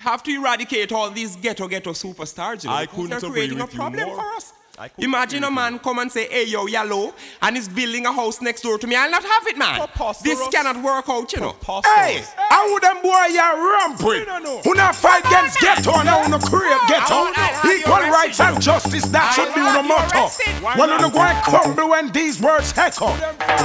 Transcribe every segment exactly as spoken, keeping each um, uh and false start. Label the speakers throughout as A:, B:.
A: have to eradicate all these ghetto ghetto superstars, you know,
B: I
A: because
B: couldn't
A: they're
B: agree
A: creating a
B: with you
A: problem
B: more.
A: for us.
B: agree
A: Imagine a
B: with
A: man come and say, hey yo, yellow, and he's building a house next door to me. I'll not have it, man. This cannot work out, you know.
C: Hey, how would them boy you rampant? Who not fight against ghetto and who no create ghetto? Equal rights and justice, that should be the motto. Well, you no go and crumble when these words echo.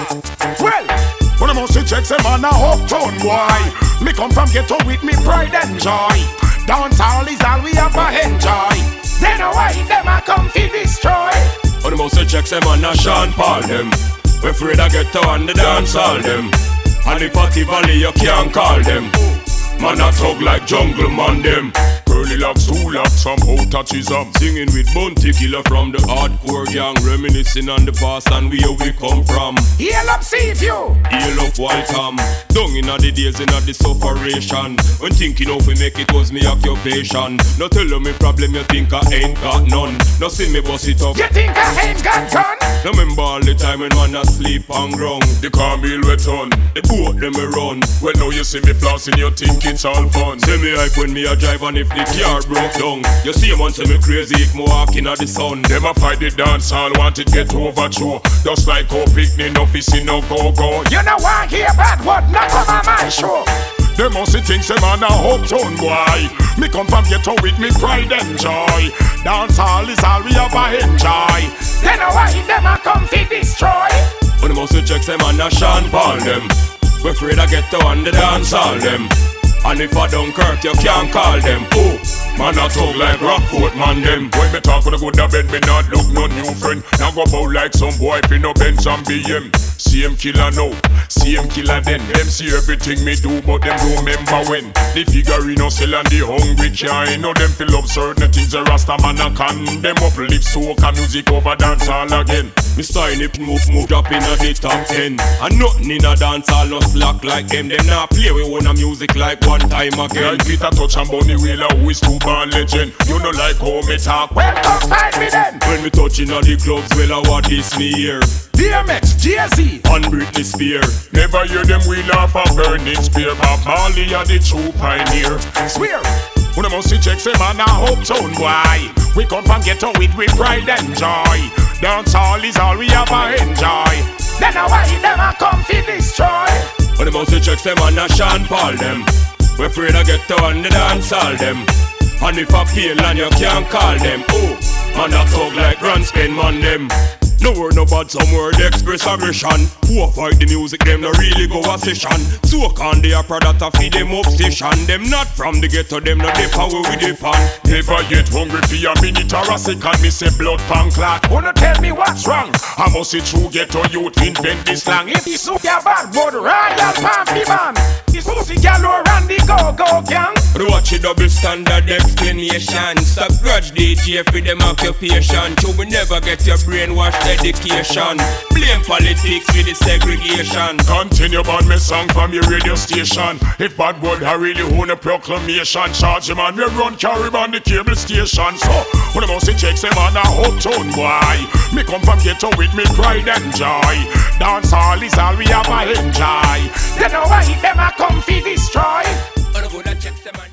C: Well, when I must check them on a uptown boy. Me come from ghetto with me pride and joy. Dance all is all we have a enjoy. Then why them a come fi destroy?
D: When the most check them on a Sean Paul them. We afraid I get to on the dance all them. And if Fatty Valley you can't call them. Man a thug like jungle man them. Curly locks, two locks, some out touchism. Singing with Bounty Killer from the hardcore gang. Reminiscing on the past and where we come from.
C: Heal up, see if you
D: Heal up, welcome. Down in the days in the sufferation. When thinking of we make it was me occupation. No tell me problem you think I ain't got none. No see me bust it up.
C: You think I ain't got gun?
D: No remember all the time when man asleep on ground. The Carmel wet on, the boat them a run. Well now you see me flossing, you think it's all fun. See me hype when me a drive and if the car broke down. You see man say me crazy if me walking at the sun. Them a fight the dance all want it get over true. Just like how picnic no fishing no go go.
C: You know why hear bad word not come on my show.
D: They must think say man a uptown boy. Me come from ghetto with me pride and joy. Dance all is all we ever enjoy.
C: Then why them a come fi destroy?
D: When the most check say man a Sean Paul them. We afraid I get to on the dance all them. And if I don't Kirk, you can't call them. Oh, man a talk like Rockford man them. When me talk with a good bed, me not look no new friend. Now go bout like some boy fi no Benz and B M. Same killer now, same killer then. Them see everything me do, but them don't remember when. The figure no sell and the hungry can't. Know them fill up certain things. The Rasta man a can them up, live soca music over dance all again. Me style it move move drop in a the top ten. And nothing in a dance all no slack like them. Them now play with one a music like one time again.
B: Like Peter Touch and Bunny Wheeler, who is two born legend. You know like how me talk.
C: Well, come find me then.
D: When me touching on the clubs, well I what this me here.
C: D M X, Jay-Z,
D: and Britney Spears.
B: Never hear them wheel off a burning spear. Bob Marley are the true pioneer.
C: Swear.
B: When I must check say man a uptown boy. We come from ghetto with we pride and joy. Dance all is all we ever enjoy.
C: Then why them a come fi destroy?
D: When the most check say man a Sean Paul them. We afraid I get to on the dance all them. And if I pale and you can't call them. Oh, man a talk like Grand Spin man them. No word no bad, some word express aggression. Who a fight the music, them no really go a session. So can they a product to feed them obsession. Them not from the ghetto, them no dip and we with dip on.
B: Never get hungry for a minute or a second. Me say blood pan clot.
C: Wanna tell me what's wrong?
B: I must see true ghetto youth invent this slang.
C: If this suit ya bad, but royal pampy man. This pussy galore and the go-go gang.
D: Watch it double standard explanation. Stop grudge D J for them occupation. So we never get your brainwashed education. Blame politics with the segregation.
B: Continue on me song from your radio station. If bad word I really own a proclamation. Charge him and we run carry on the cable station. So when I must check say man a uptown boy. Me come from ghetto with me pride and joy. Dance all is all we ever enjoy.
C: Then why them a come fi destroy?
D: But I go to check them and